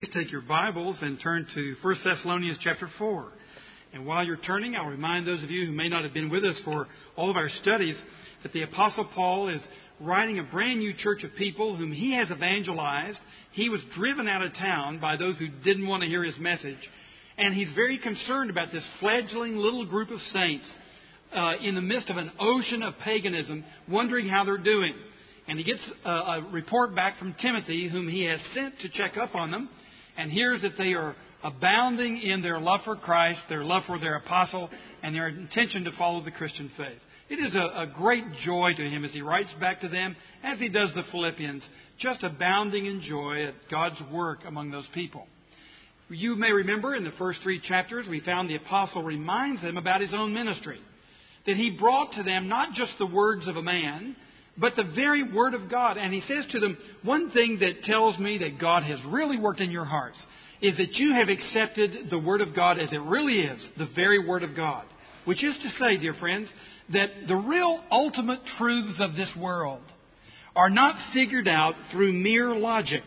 Please take your Bibles and turn to 1 Thessalonians chapter 4. And while you're turning, I'll remind those of you who may not have been with us for all of our studies that the Apostle Paul is writing a brand new church of people whom he has evangelized. He was driven out of town by those who didn't want to hear his message. And he's very concerned about this fledgling little group of saints in the midst of an ocean of paganism, wondering how they're doing. And he gets a report back from Timothy, whom he has sent to check up on them, and hears that they are abounding in their love for Christ, their love for their apostle, and their intention to follow the Christian faith. It is a great joy to him as he writes back to them, as he does the Philippians, just abounding in joy at God's work among those people. You may remember in the first 3 chapters, we found the apostle reminds them about his own ministry, that he brought to them not just the words of a man, but the very Word of God. And he says to them, one thing that tells me that God has really worked in your hearts is that you have accepted the Word of God as it really is, the very Word of God. Which is to say, dear friends, that the real ultimate truths of this world are not figured out through mere logic,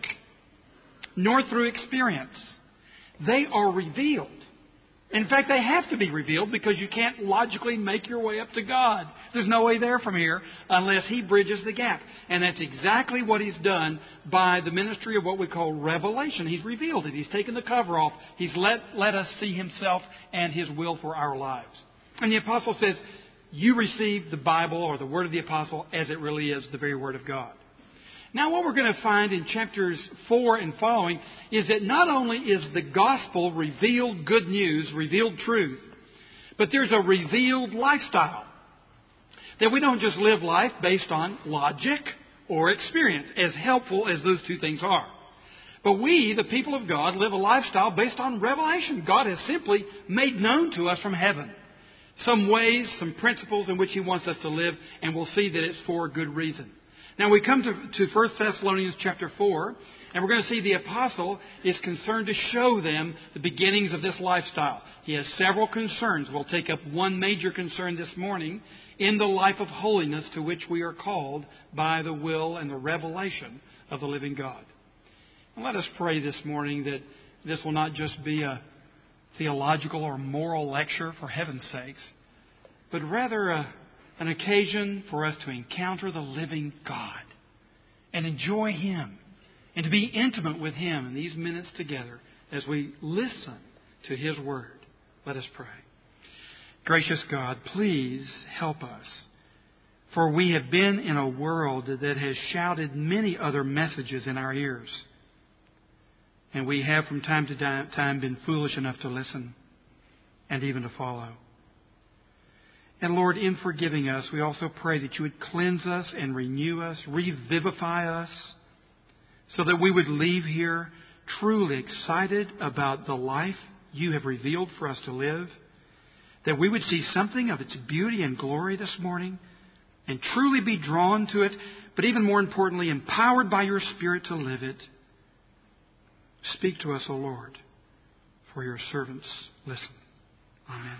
nor through experience. They are revealed. In fact, they have to be revealed because you can't logically make your way up to God. There's no way there from here unless He bridges the gap. And that's exactly what He's done by the ministry of what we call revelation. He's revealed it. He's taken the cover off. He's let us see Himself and His will for our lives. And the Apostle says, you receive the Bible or the Word of the Apostle as it really is, the very Word of God. Now, what we're going to find in chapters 4 and following is that not only is the gospel revealed good news, revealed truth, but there's a revealed lifestyle. That we don't just live life based on logic or experience, as helpful as those two things are. But we, the people of God, live a lifestyle based on revelation. God has simply made known to us from heaven some ways, some principles in which He wants us to live, and we'll see that it's for good reason. Now we come to 1 Thessalonians chapter 4, and we're going to see the apostle is concerned to show them the beginnings of this lifestyle. He has several concerns. We'll take up one major concern this morning in the life of holiness to which we are called by the will and the revelation of the living God. And let us pray this morning that this will not just be a theological or moral lecture for heaven's sakes, but rather an occasion for us to encounter the living God and enjoy Him and to be intimate with Him in these minutes together as we listen to His Word. Let us pray. Gracious God, please help us, for we have been in a world that has shouted many other messages in our ears, and we have from time to time been foolish enough to listen and even to follow. And Lord, in forgiving us, we also pray that You would cleanse us and renew us, revivify us, so that we would leave here truly excited about the life You have revealed for us to live, that we would see something of its beauty and glory this morning and truly be drawn to it, but even more importantly, empowered by Your Spirit to live it. Speak to us, O Lord, for Your servants listen. Amen.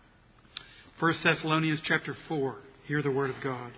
1 Thessalonians chapter 4. Hear the Word of God.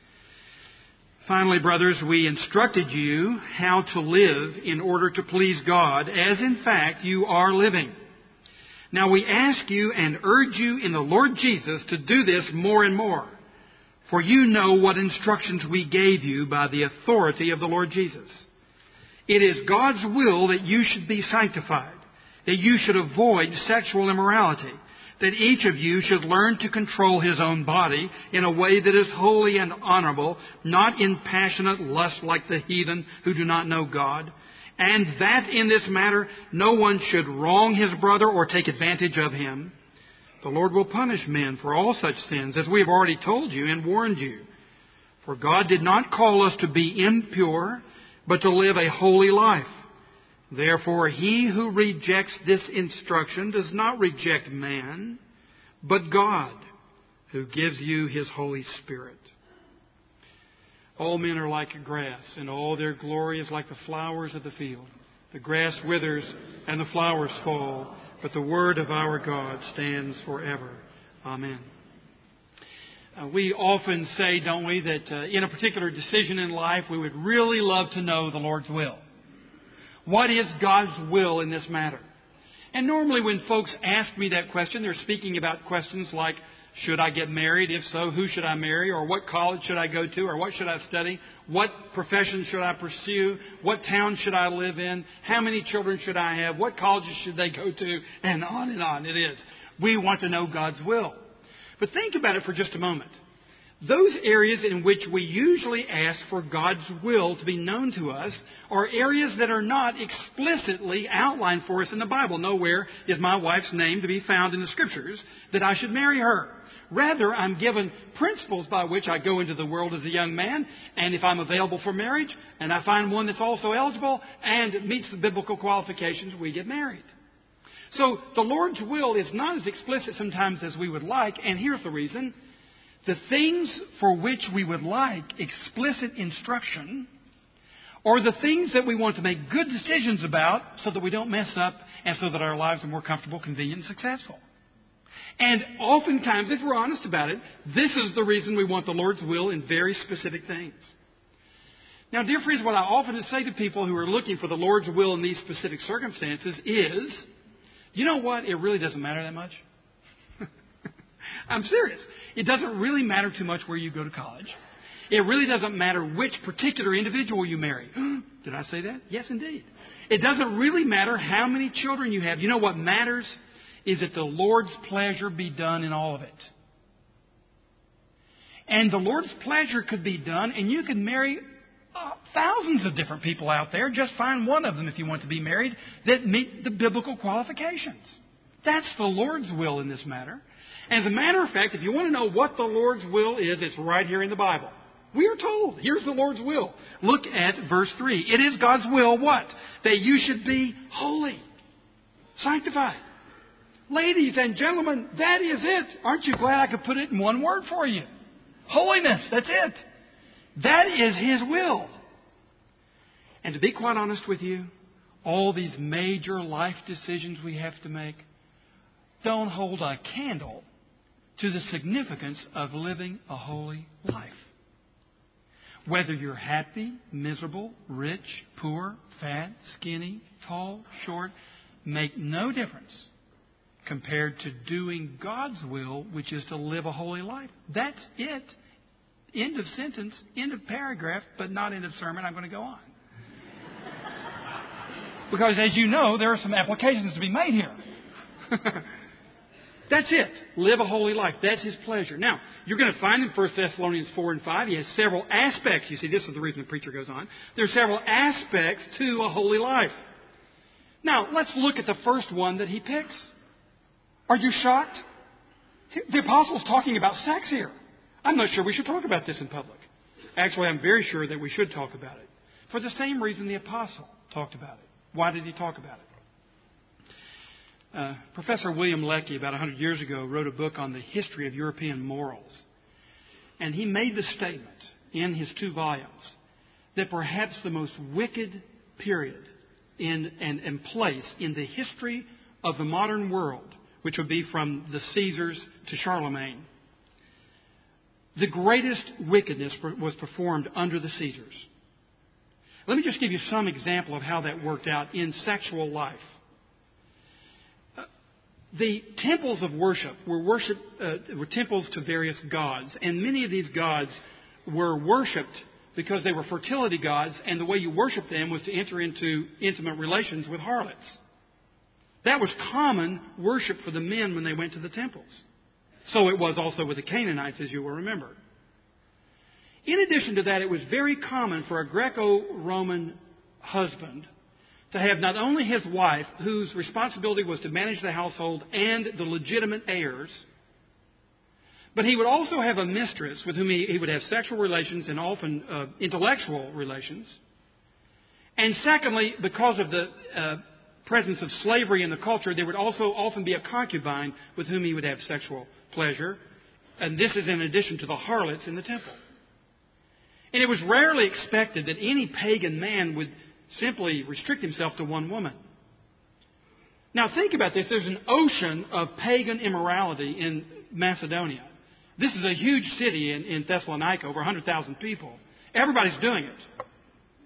Finally, brothers, we instructed you how to live in order to please God, as in fact you are living. Now we ask you and urge you in the Lord Jesus to do this more and more, for you know what instructions we gave you by the authority of the Lord Jesus. It is God's will that you should be sanctified, that you should avoid sexual immorality, that each of you should learn to control his own body in a way that is holy and honorable, not in passionate lust like the heathen who do not know God, and that in this matter no one should wrong his brother or take advantage of him. The Lord will punish men for all such sins, as we have already told you and warned you. For God did not call us to be impure, but to live a holy life. Therefore, he who rejects this instruction does not reject man, but God, who gives you His Holy Spirit. All men are like grass, and all their glory is like the flowers of the field. The grass withers and the flowers fall, but the word of our God stands forever. Amen. We often say, don't we, that in a particular decision in life, we would really love to know the Lord's will. What is God's will in this matter? And normally when folks ask me that question, they're speaking about questions like, should I get married? If so, who should I marry? Or what college should I go to? Or what should I study? What profession should I pursue? What town should I live in? How many children should I have? What colleges should they go to? And on it is. We want to know God's will. But think about it for just a moment. Those areas in which we usually ask for God's will to be known to us are areas that are not explicitly outlined for us in the Bible. Nowhere is my wife's name to be found in the Scriptures that I should marry her. Rather, I'm given principles by which I go into the world as a young man, and if I'm available for marriage, and I find one that's also eligible and meets the biblical qualifications, we get married. So the Lord's will is not as explicit sometimes as we would like, and here's the reason. The things for which we would like explicit instruction are the things that we want to make good decisions about so that we don't mess up and so that our lives are more comfortable, convenient, and successful. And oftentimes, if we're honest about it, this is the reason we want the Lord's will in very specific things. Now, dear friends, what I often say to people who are looking for the Lord's will in these specific circumstances is, you know what? It really doesn't matter that much. I'm serious. It doesn't really matter too much where you go to college. It really doesn't matter which particular individual you marry. Did I say that? Yes, indeed. It doesn't really matter how many children you have. You know what matters is that the Lord's pleasure be done in all of it. And the Lord's pleasure could be done, and you could marry thousands of different people out there. Just find one of them if you want to be married that meet the biblical qualifications. That's the Lord's will in this matter. As a matter of fact, if you want to know what the Lord's will is, it's right here in the Bible. We are told, here's the Lord's will. Look at verse 3. It is God's will, what? That you should be holy, sanctified. Ladies and gentlemen, that is it. Aren't you glad I could put it in one word for you? Holiness, that's it. That is His will. And to be quite honest with you, all these major life decisions we have to make don't hold a candle to the significance of living a holy life. Whether you're happy, miserable, rich, poor, fat, skinny, tall, short, make no difference compared to doing God's will, which is to live a holy life. That's it. End of sentence, end of paragraph, but not end of sermon. I'm going to go on. Because as you know, there are some applications to be made here. That's it. Live a holy life. That's His pleasure. Now, you're going to find in 1 Thessalonians 4 and 5, he has several aspects. You see, this is the reason the preacher goes on. There are several aspects to a holy life. Now, let's look at the first one that he picks. Are you shocked? The apostle's talking about sex here. I'm not sure we should talk about this in public. Actually, I'm very sure that we should talk about it. For the same reason the apostle talked about it. Why did he talk about it? Professor William Leckie, about 100 years ago, wrote a book on the history of European morals. And he made the statement in his 2 volumes that perhaps the most wicked period and place in the history of the modern world, which would be from the Caesars to Charlemagne, the greatest wickedness was performed under the Caesars. Let me just give you some example of how that worked out in sexual life. The temples of worship were temples to various gods, and many of these gods were worshipped because they were fertility gods, and the way you worshiped them was to enter into intimate relations with harlots. That was common worship for the men when they went to the temples. So it was also with the Canaanites, as you will remember. In addition to that, it was very common for a Greco-Roman husband to have not only his wife, whose responsibility was to manage the household and the legitimate heirs, but he would also have a mistress with whom he would have sexual relations and often intellectual relations. And secondly, because of the presence of slavery in the culture, there would also often be a concubine with whom he would have sexual pleasure. And this is in addition to the harlots in the temple. And it was rarely expected that any pagan man would simply restrict himself to one woman. Now think about this. There's an ocean of pagan immorality in Macedonia. This is a huge city in Thessalonica, over 100,000 people. Everybody's doing it.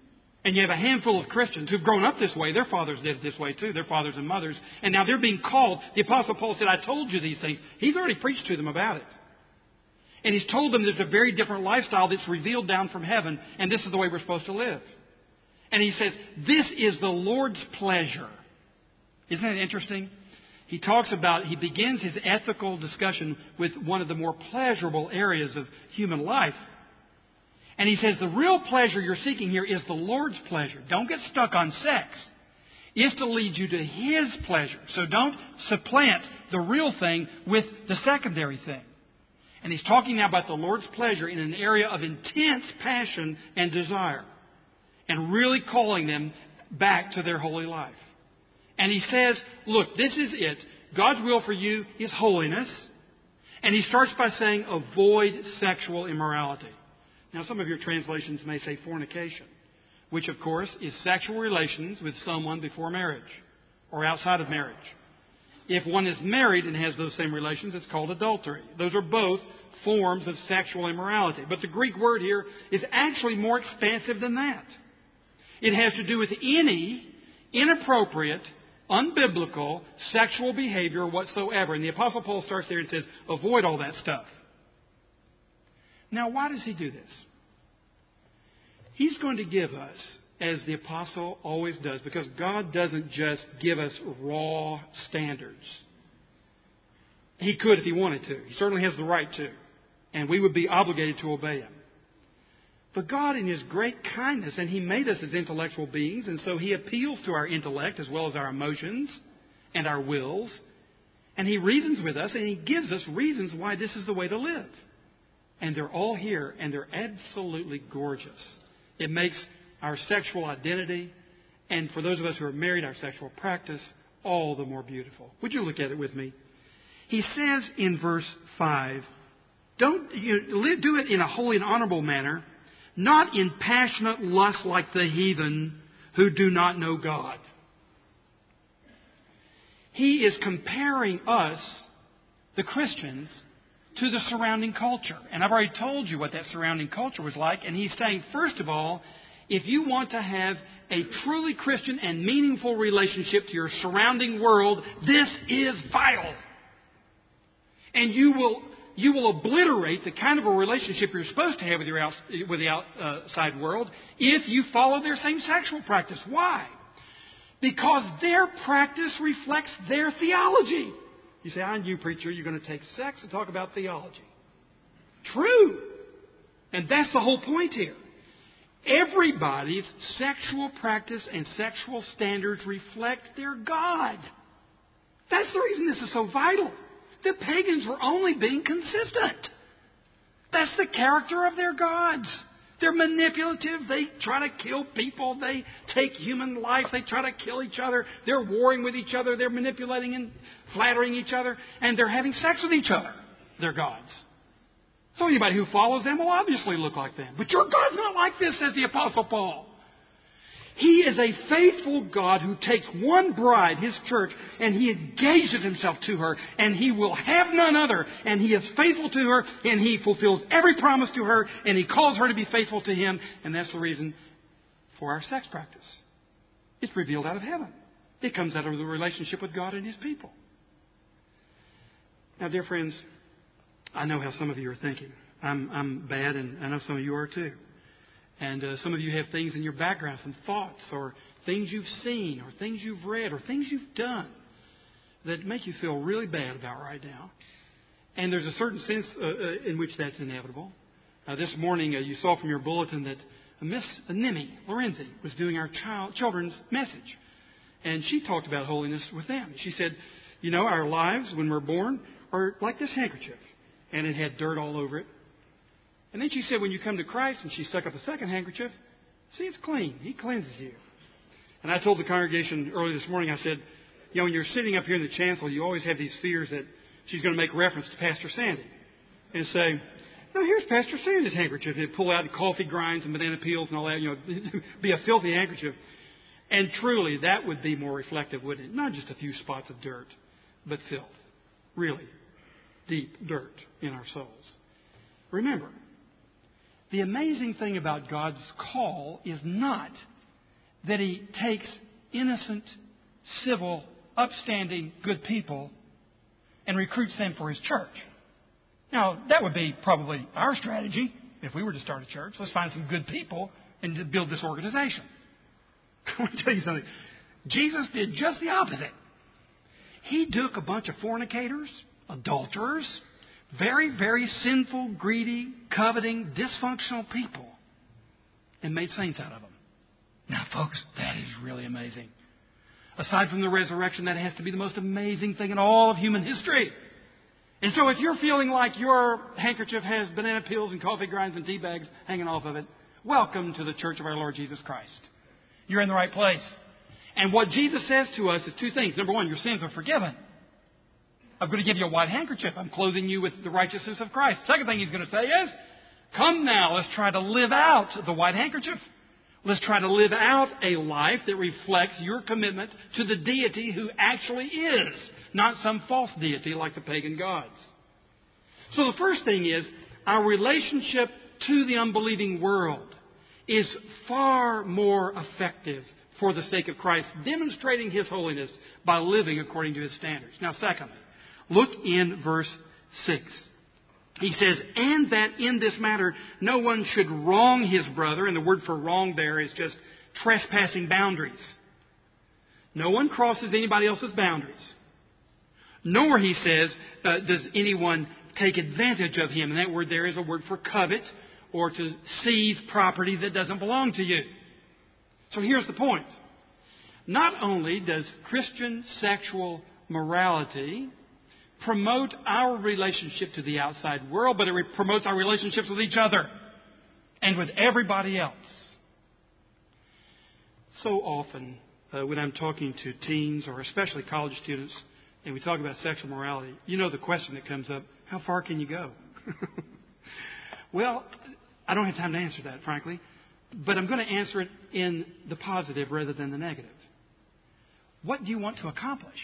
And you have a handful of Christians who've grown up this way. Their fathers did it this way too, their fathers and mothers. And now they're being called. The Apostle Paul said, I told you these things. He's already preached to them about it. And he's told them there's a very different lifestyle that's revealed down from heaven, and this is the way we're supposed to live. And he says, this is the Lord's pleasure. Isn't that interesting? He begins his ethical discussion with one of the more pleasurable areas of human life. And he says, the real pleasure you're seeking here is the Lord's pleasure. Don't get stuck on sex. It's to lead you to His pleasure. So don't supplant the real thing with the secondary thing. And he's talking now about the Lord's pleasure in an area of intense passion and desire. And really calling them back to their holy life. And he says, look, this is it. God's will for you is holiness. And he starts by saying, avoid sexual immorality. Now, some of your translations may say fornication, which, of course, is sexual relations with someone before marriage or outside of marriage. If one is married and has those same relations, it's called adultery. Those are both forms of sexual immorality. But the Greek word here is actually more expansive than that. It has to do with any inappropriate, unbiblical, sexual behavior whatsoever. And the Apostle Paul starts there and says, avoid all that stuff. Now, why does he do this? He's going to give us, as the Apostle always does, because God doesn't just give us raw standards. He could if He wanted to. He certainly has the right to. And we would be obligated to obey Him. But God, in His great kindness, and He made us as intellectual beings, and so He appeals to our intellect as well as our emotions and our wills. And He reasons with us, and He gives us reasons why this is the way to live. And they're all here, and they're absolutely gorgeous. It makes our sexual identity, and for those of us who are married, our sexual practice, all the more beautiful. Would you look at it with me? He says in verse 5, do it in a holy and honorable manner, not in passionate lust like the heathen who do not know God. He is comparing us, the Christians, to the surrounding culture. And I've already told you what that surrounding culture was like. And he's saying, first of all, if you want to have a truly Christian and meaningful relationship to your surrounding world, this is vital. And you will obliterate the kind of a relationship you're supposed to have with the outside world if you follow their same sexual practice. Why? Because their practice reflects their theology. You say, I knew, preacher, you're going to take sex and talk about theology. True. And that's the whole point here. Everybody's sexual practice and sexual standards reflect their God. That's the reason this is so vital. The pagans were only being consistent. That's the character of their gods. They're manipulative. They try to kill people. They take human life. They try to kill each other. They're warring with each other. They're manipulating and flattering each other. And they're having sex with each other. They're gods. So anybody who follows them will obviously look like them. But your God's not like this, says the Apostle Paul. He is a faithful God who takes one bride, His church, and He engages Himself to her, and He will have none other, and He is faithful to her, and He fulfills every promise to her, and He calls her to be faithful to Him, and that's the reason for our sex practice. It's revealed out of heaven. It comes out of the relationship with God and His people. Now, dear friends, I know how some of you are thinking. I'm bad, and I know some of you are too. And some of you have things in your background, some thoughts or things you've seen or things you've read or things you've done that make you feel really bad about right now. And there's a certain sense in which that's inevitable. This morning you saw from your bulletin that Miss Nimi Lorenzi was doing our children's message. And she talked about holiness with them. She said, you know, our lives when we're born are like this handkerchief. And it had dirt all over it. And then she said, when you come to Christ, and she stuck up a second handkerchief, see, it's clean. He cleanses you. And I told the congregation early this morning, I said, you know, when you're sitting up here in the chancel, you always have these fears that she's going to make reference to Pastor Sandy. And say, no, here's Pastor Sandy's handkerchief. And pull out coffee grinds and banana peels and all that, you know, be a filthy handkerchief. And truly, that would be more reflective, wouldn't it? Not just a few spots of dirt, but filth. Really deep dirt in our souls. Remember, the amazing thing about God's call is not that He takes innocent, civil, upstanding, good people and recruits them for His church. Now, that would be probably our strategy if we were to start a church. Let's find some good people and to build this organization. I want to tell you something. Jesus did just the opposite. He took a bunch of fornicators, adulterers, very, very sinful, greedy, coveting, dysfunctional people and made saints out of them. Now, folks, that is really amazing. Aside from the resurrection, that has to be the most amazing thing in all of human history. And so if you're feeling like your handkerchief has banana peels and coffee grinds and tea bags hanging off of it, welcome to the Church of our Lord Jesus Christ. You're in the right place. And what Jesus says to us is two things. Number one, your sins are forgiven. I'm going to give you a white handkerchief. I'm clothing you with the righteousness of Christ. Second thing He's going to say is, come now, let's try to live out the white handkerchief. Let's try to live out a life that reflects your commitment to the deity who actually is, not some false deity like the pagan gods. So the first thing is, our relationship to the unbelieving world is far more effective for the sake of Christ, demonstrating His holiness by living according to His standards. Now, secondly, look in verse 6. He says, and that in this matter no one should wrong his brother. And the word for wrong there is just trespassing boundaries. No one crosses anybody else's boundaries. Nor, he says, does anyone take advantage of him. And that word there is a word for covet or to seize property that doesn't belong to you. So here's the point. Not only does Christian sexual morality promote our relationship to the outside world, but it promotes our relationships with each other and with everybody else. So often, when I'm talking to teens or especially college students, and we talk about sexual morality, you know the question that comes up, how far can you go? Well, I don't have time to answer that, frankly, but I'm going to answer it in the positive rather than the negative. What do you want to accomplish?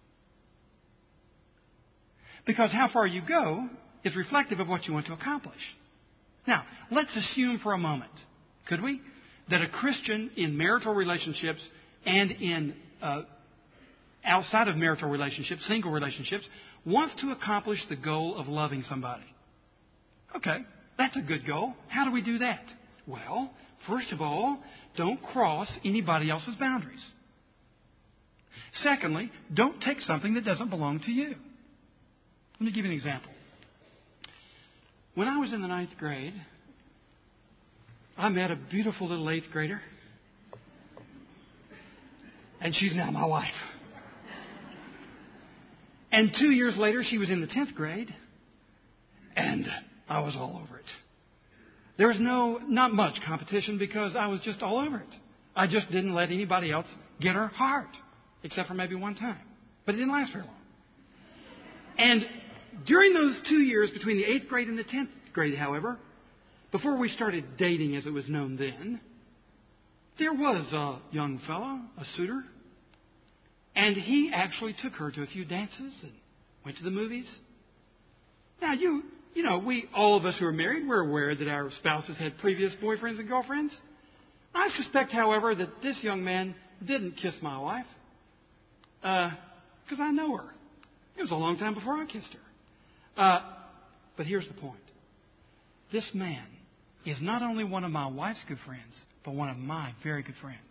Because how far you go is reflective of what you want to accomplish. Now, let's assume for a moment, could we, that a Christian in marital relationships and in outside of marital relationships, single relationships, wants to accomplish the goal of loving somebody. Okay, that's a good goal. How do we do that? Well, first of all, don't cross anybody else's boundaries. Secondly, don't take something that doesn't belong to you. Let me give you an example. When I was in the 9th grade, I met a beautiful little 8th grader. And she's now my wife. And 2 years later, she was in the 10th grade. And I was all over it. There was not much competition because I was just all over it. I just didn't let anybody else get her heart. Except for maybe one time. But it didn't last very long. And during those 2 years between the 8th grade and the 10th grade, however, before we started dating as it was known then, there was a young fellow, a suitor, and he actually took her to a few dances and went to the movies. Now, you know, all of us who are married, we're aware that our spouses had previous boyfriends and girlfriends. I suspect, however, that this young man didn't kiss my wife because I know her. It was a long time before I kissed her. But here's the point. This man is not only one of my wife's good friends, but one of my very good friends.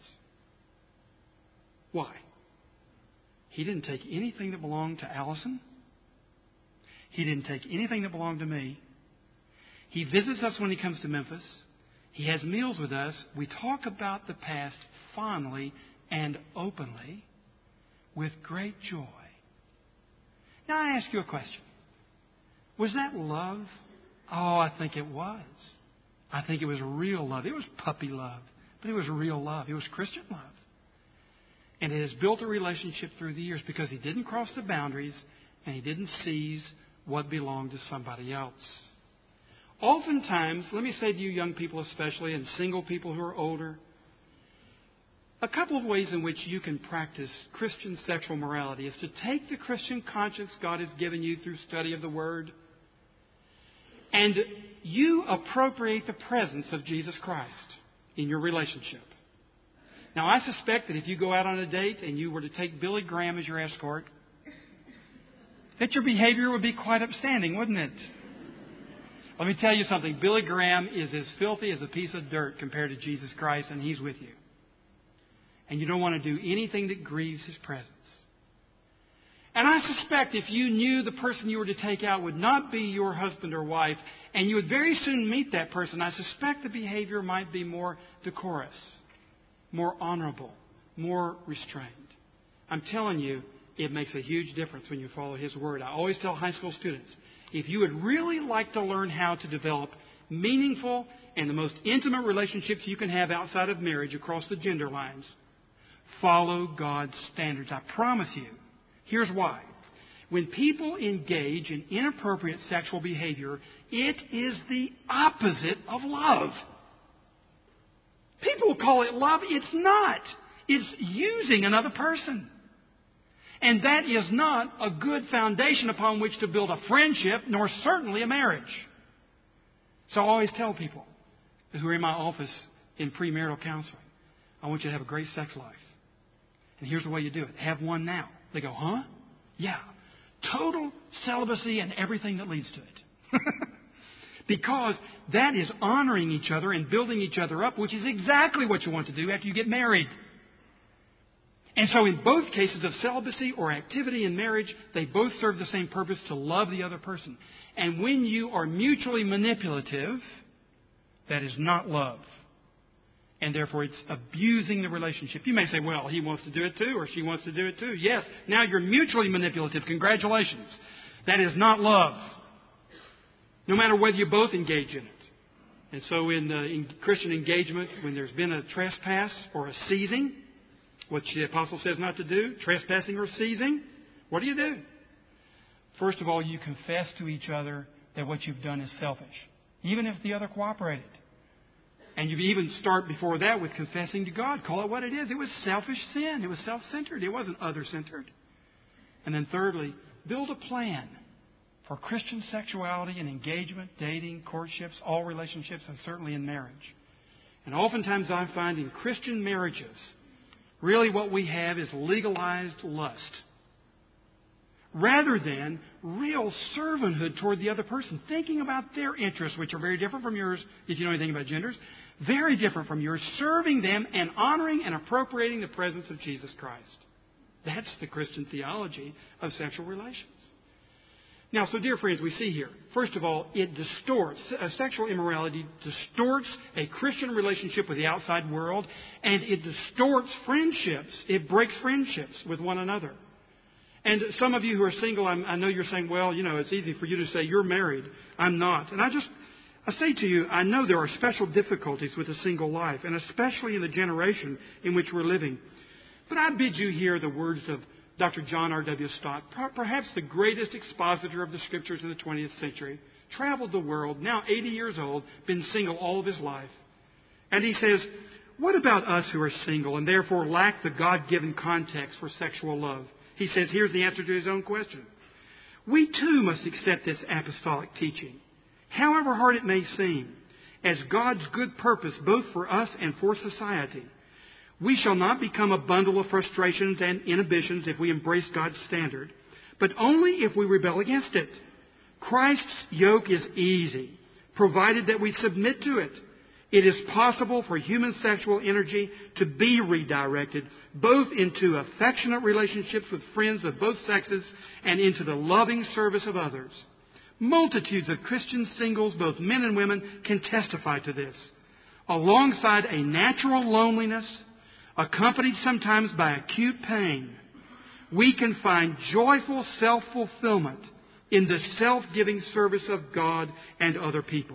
Why? He didn't take anything that belonged to Allison. He didn't take anything that belonged to me. He visits us when he comes to Memphis. He has meals with us. We talk about the past fondly and openly with great joy. Now I ask you a question. Was that love? Oh, I think it was. I think it was real love. It was puppy love, but it was real love. It was Christian love. And it has built a relationship through the years because he didn't cross the boundaries and he didn't seize what belonged to somebody else. Oftentimes, let me say to you young people especially, and single people who are older, a couple of ways in which you can practice Christian sexual morality is to take the Christian conscience God has given you through study of the Word, and you appropriate the presence of Jesus Christ in your relationship. Now, I suspect that if you go out on a date and you were to take Billy Graham as your escort, that your behavior would be quite upstanding, wouldn't it? Let me tell you something. Billy Graham is as filthy as a piece of dirt compared to Jesus Christ, and He's with you. And you don't want to do anything that grieves His presence. And I suspect if you knew the person you were to take out would not be your husband or wife, and you would very soon meet that person, I suspect the behavior might be more decorous, more honorable, more restrained. I'm telling you, it makes a huge difference when you follow His Word. I always tell high school students, if you would really like to learn how to develop meaningful and the most intimate relationships you can have outside of marriage across the gender lines, follow God's standards. I promise you. Here's why. When people engage in inappropriate sexual behavior, it is the opposite of love. People call it love. It's not. It's using another person. And that is not a good foundation upon which to build a friendship, nor certainly a marriage. So I always tell people who are in my office in premarital counseling, I want you to have a great sex life. And here's the way you do it. Have one now. They go, huh? Yeah. Total celibacy and everything that leads to it. Because that is honoring each other and building each other up, which is exactly what you want to do after you get married. And so in both cases of celibacy or activity in marriage, they both serve the same purpose, to love the other person. And when you are mutually manipulative, that is not love. And therefore it's abusing the relationship. You may say, well, he wants to do it too, or she wants to do it too. Yes, now you're mutually manipulative. Congratulations. That is not love. No matter whether you both engage in it. And so in Christian engagement, when there's been a trespass or a seizing, which the apostle says not to do, trespassing or seizing, what do? First of all, you confess to each other that what you've done is selfish, even if the other cooperated. And you even start before that with confessing to God. Call it what it is. It was selfish sin. It was self-centered. It wasn't other-centered. And then thirdly, build a plan for Christian sexuality and engagement, dating, courtships, all relationships, and certainly in marriage. And oftentimes I find in Christian marriages, really what we have is legalized lust, rather than real servanthood toward the other person, thinking about their interests, which are very different from yours, if you know anything about genders, very different from yours, serving them and honoring and appropriating the presence of Jesus Christ. That's the Christian theology of sexual relations. Now, so dear friends, we see here, first of all, it distorts, sexual immorality distorts a Christian relationship with the outside world, and it distorts friendships. It breaks friendships with one another. And some of you who are single, I know you're saying, well, you know, it's easy for you to say you're married. I'm not. And I say to you, I know there are special difficulties with a single life, and especially in the generation in which we're living. But I bid you hear the words of Dr. John R.W. Stott, perhaps the greatest expositor of the Scriptures in the 20th century, traveled the world, now 80 years old, been single all of his life. And he says, what about us who are single and therefore lack the God-given context for sexual love? He says, here's the answer to his own question. We too must accept this apostolic teaching, however hard it may seem, as God's good purpose both for us and for society. We shall not become a bundle of frustrations and inhibitions if we embrace God's standard, but only if we rebel against it. Christ's yoke is easy, provided that we submit to it. It is possible for human sexual energy to be redirected both into affectionate relationships with friends of both sexes and into the loving service of others. Multitudes of Christian singles, both men and women, can testify to this. Alongside a natural loneliness, accompanied sometimes by acute pain, we can find joyful self-fulfillment in the self-giving service of God and other people.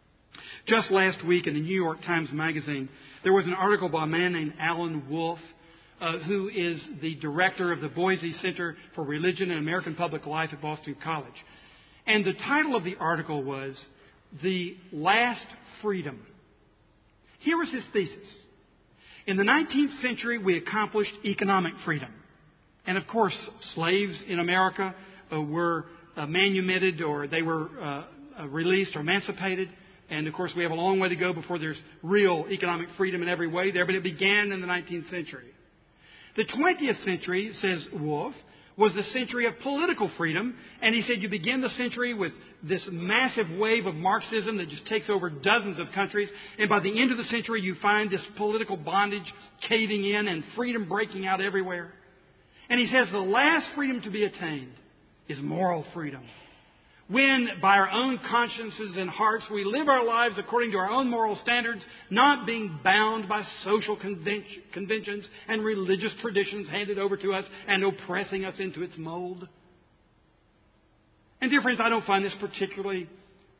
Just last week in the New York Times Magazine, there was an article by a man named Alan Wolf, who is the director of the Boise Center for Religion and American Public Life at Boston College. And the title of the article was, The Last Freedom. Here was his thesis. In the 19th century, we accomplished economic freedom. And of course, slaves in America were manumitted, or they were released or emancipated. And, of course, we have a long way to go before there's real economic freedom in every way there, but it began in the 19th century. The 20th century, says Wolf, was the century of political freedom. And he said you begin the century with this massive wave of Marxism that just takes over dozens of countries. And by the end of the century, you find this political bondage caving in and freedom breaking out everywhere. And he says the last freedom to be attained is moral freedom. When, by our own consciences and hearts, we live our lives according to our own moral standards, not being bound by social conventions and religious traditions handed over to us and oppressing us into its mold. And dear friends, I don't find this particularly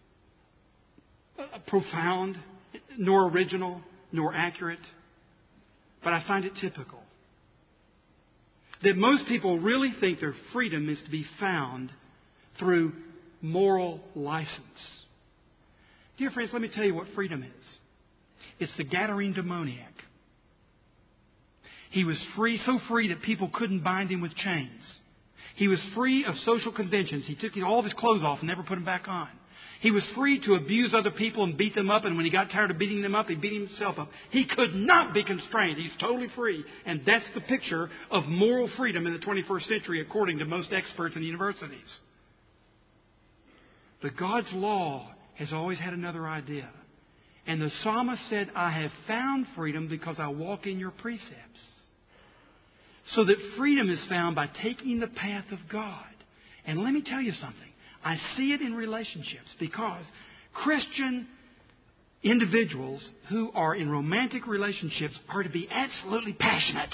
profound, nor original, nor accurate, but I find it typical. That most people really think their freedom is to be found through moral license. Dear friends, let me tell you what freedom is. It's the Gadarene demoniac. He was free, so free that people couldn't bind him with chains. He was free of social conventions. He took all of his clothes off and never put them back on. He was free to abuse other people and beat them up, and when he got tired of beating them up, he beat himself up. He could not be constrained. He's totally free. And that's the picture of moral freedom in the 21st century, according to most experts in universities. But God's law has always had another idea. And the psalmist said, I have found freedom because I walk in your precepts. So that freedom is found by taking the path of God. And let me tell you something. I see it in relationships because Christian individuals who are in romantic relationships are to be absolutely passionate.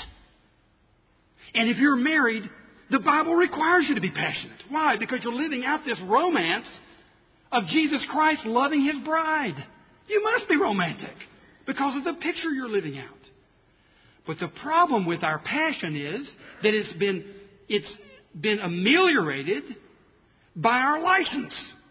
And if you're married, the Bible requires you to be passionate. Why? Because you're living out this romance of Jesus Christ loving His bride. You must be romantic because of the picture you're living out. But the problem with our passion is that it's been ameliorated by our license.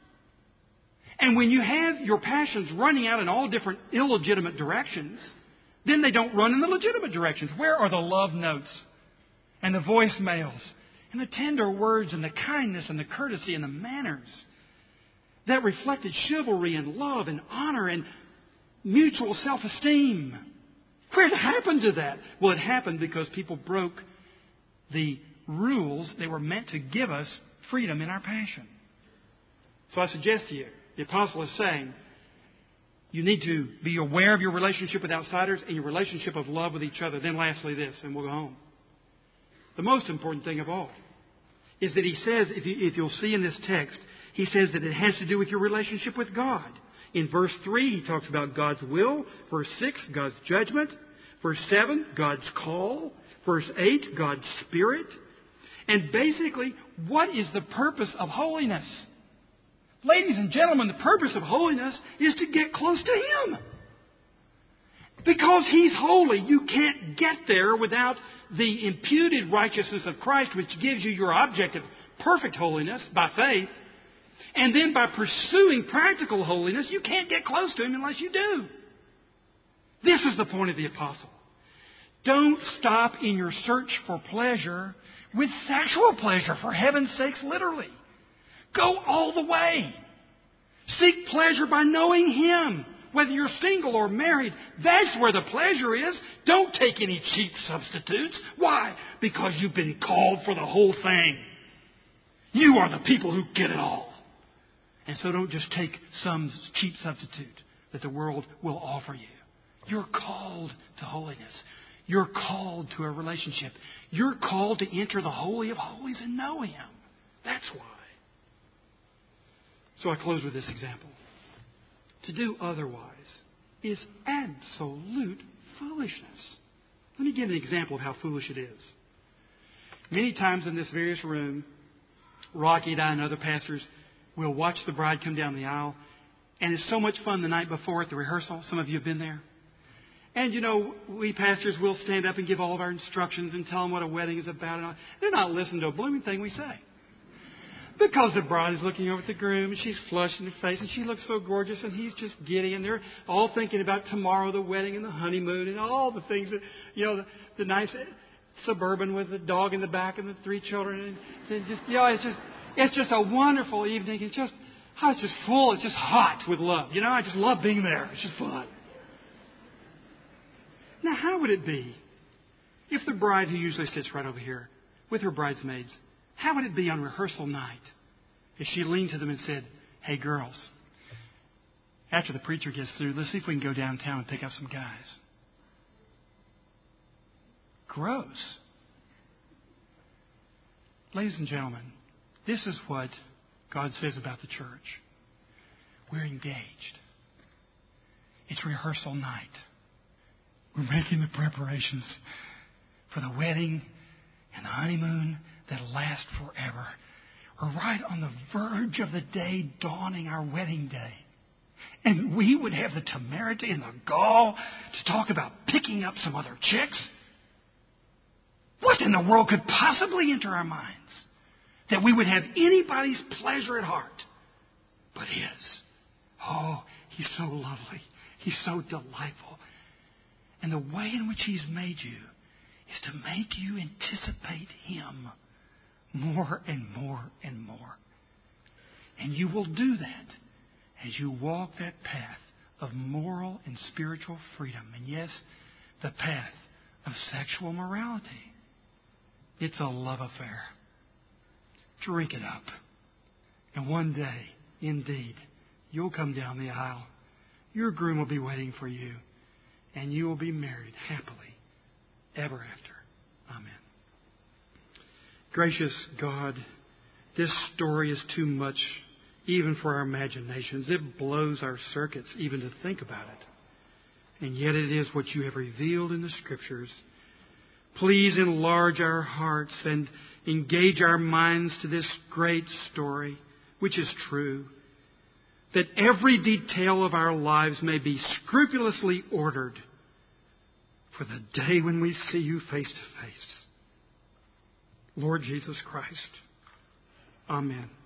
And when you have your passions running out in all different illegitimate directions, then they don't run in the legitimate directions. Where are the love notes and the voicemails and the tender words and the kindness and the courtesy and the manners that reflected chivalry and love and honor and mutual self-esteem? Where happened to that? Well, it happened because people broke the rules they were meant to give us freedom in our passion. So I suggest to you, the apostle is saying, you need to be aware of your relationship with outsiders and your relationship of love with each other. Then lastly this, and we'll go home. The most important thing of all is that he says, if you'll see in this text, he says that it has to do with your relationship with God. In verse 3, he talks about God's will. Verse 6, God's judgment. Verse 7, God's call. Verse 8, God's Spirit. And basically, what is the purpose of holiness? Ladies and gentlemen, the purpose of holiness is to get close to Him. Because He's holy, you can't get there without the imputed righteousness of Christ, which gives you your object of perfect holiness by faith. And then by pursuing practical holiness, you can't get close to Him unless you do. This is the point of the apostle. Don't stop in your search for pleasure with sexual pleasure, for heaven's sakes, literally. Go all the way. Seek pleasure by knowing Him. Whether you're single or married, that's where the pleasure is. Don't take any cheap substitutes. Why? Because you've been called for the whole thing. You are the people who get it all. And so don't just take some cheap substitute that the world will offer you. You're called to holiness. You're called to a relationship. You're called to enter the Holy of Holies and know Him. That's why. So I close with this example. To do otherwise is absolute foolishness. Let me give an example of how foolish it is. Many times in this various room, Rocky and I and other pastors will watch the bride come down the aisle. And it's so much fun the night before at the rehearsal. Some of you have been there. And, you know, we pastors will stand up and give all of our instructions and tell them what a wedding is about. And all. They're not listening to a blooming thing we say. Because the bride is looking over at the groom and she's flushed in the face and she looks so gorgeous and he's just giddy and they're all thinking about tomorrow, the wedding and the honeymoon and all the things that, you know, the nice Suburban with the dog in the back and the 3 children. And just, you know, it's just a wonderful evening. It's just Oh, it's just full. It's just hot with love. You know, I just love being there. It's just fun. Now, how would it be if the bride who usually sits right over here with her bridesmaids, how would it be on rehearsal night if she leaned to them and said, hey, girls, after the preacher gets through, let's see if we can go downtown and pick up some guys. Gross. Ladies and gentlemen, this is what God says about the church. We're engaged. It's rehearsal night. We're making the preparations for the wedding and the honeymoon that'll last forever. We're right on the verge of the day dawning, our wedding day. And we would have the temerity and the gall to talk about picking up some other chicks? What in the world could possibly enter our minds? That we would have anybody's pleasure at heart but His. Oh, He's so lovely. He's so delightful. And the way in which He's made you is to make you anticipate Him more and more and more. And you will do that as you walk that path of moral and spiritual freedom. And yes, the path of sexual morality. It's a love affair. Drink it up. And one day, indeed, you'll come down the aisle. Your groom will be waiting for you. And you will be married happily ever after. Amen. Gracious God, this story is too much even for our imaginations. It blows our circuits even to think about it. And yet it is what you have revealed in the Scriptures. Please enlarge our hearts and engage our minds to this great story, which is true, that every detail of our lives may be scrupulously ordered for the day when we see you face to face. Lord Jesus Christ. Amen.